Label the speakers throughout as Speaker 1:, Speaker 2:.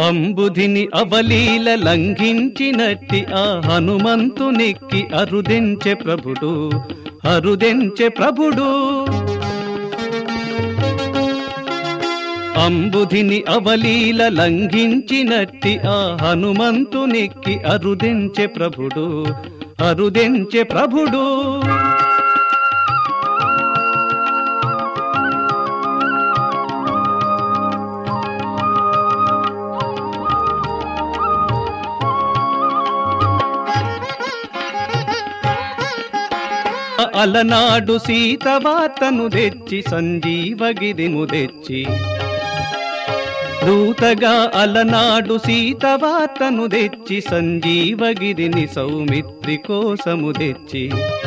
Speaker 1: అంబుధిని అవలీల లంఘించినట్టి ఆ హనుమంతునికి అరుదెంచె ప్రభుడు, అరుదెంచె ప్రభుడు. అంబుధిని అవలీల లంఘించినట్టి ఆ హనుమంతునికి అరుదెంచె ప్రభుడు, అరుదెంచె ప్రభుడు. అలనాడు సీతవార్తను తెచ్చి సంజీవగిరిము తెచ్చి దూతగా, అలనాడు సీతవార్తను తెచ్చి సంజీవగిరిని సౌమిత్రి కోసము తెచ్చి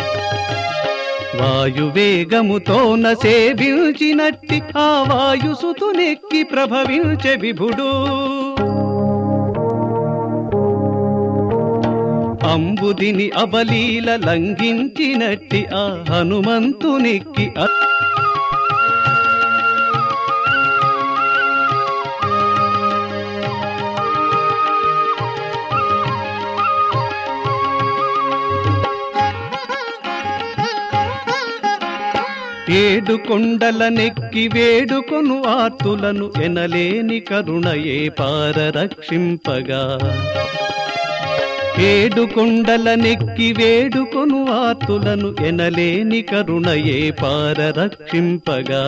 Speaker 1: వాయువేగముతోన సేవించినట్టి ఆ వాయుసుతునెక్కి ప్రభవించె విభుడు. అంబుధిని అవలీల లంఘించినట్టి ఆ హనుమంతునికి ఏడు కొండలనెక్కి వేడుకొను ఆర్తులను ఎనలేని కరుణయే పారరక్షింపగా. ఏడు కొండలనెక్కి వేడుకొను ఆర్తులను ఎనలేని కరుణయే పారరక్షింపగా.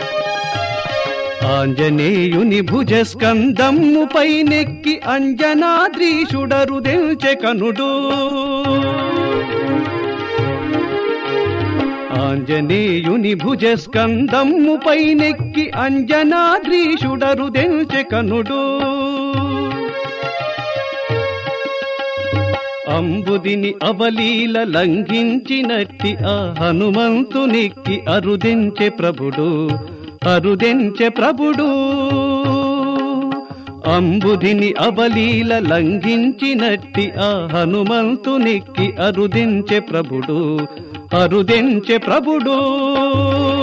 Speaker 1: ఆంజనేయుని భుజస్కందమ్ముపై నెక్కి అంజనాద్రీషుడరుదెంచె కనుడు. ఆంజనేయుని భుజస్కందమ్ముపై నెక్కి అంజనాద్రీషుడరుదెంచె కనుడు. అంబుధిని అవలీల లంఘించినట్టి ఆ హనుమంతునికి అరుదెంచె ప్రభుడు, అరుదెంచె ప్రభుడు. అంబుధిని అవలీల లంఘించినట్టి ఆ హనుమంతునికి అరుదెంచె ప్రభుడు, అరుదెంచె ప్రభుడు.